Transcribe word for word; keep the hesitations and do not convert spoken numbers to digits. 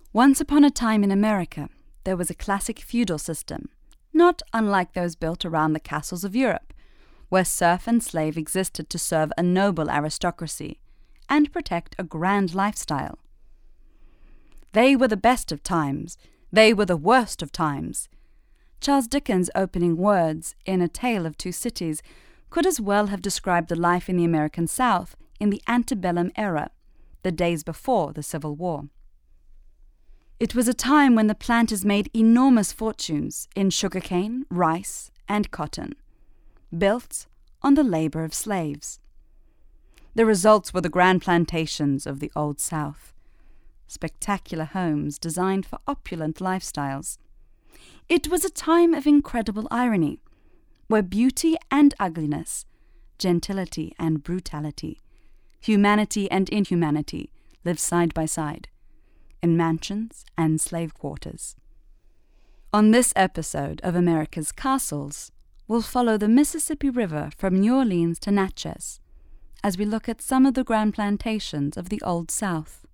Once upon a time in America, there was a classic feudal system, not unlike those built around the castles of Europe, where serf and slave existed to serve a noble aristocracy and protect a grand lifestyle. They were the best of times, they were the worst of times. Charles Dickens' opening words in A Tale of Two Cities could as well have described the life in the American South in the antebellum era, the days before the Civil War. It was a time when the planters made enormous fortunes in sugarcane, rice, and cotton, built on the labor of slaves. The results were the grand plantations of the Old South, spectacular homes designed for opulent lifestyles. It was a time of incredible irony, where beauty and ugliness, gentility and brutality, humanity and inhumanity lived side by side, in mansions and slave quarters. On this episode of America's Castles, we'll follow the Mississippi River from New Orleans to Natchez, as we look at some of the grand plantations of the Old South.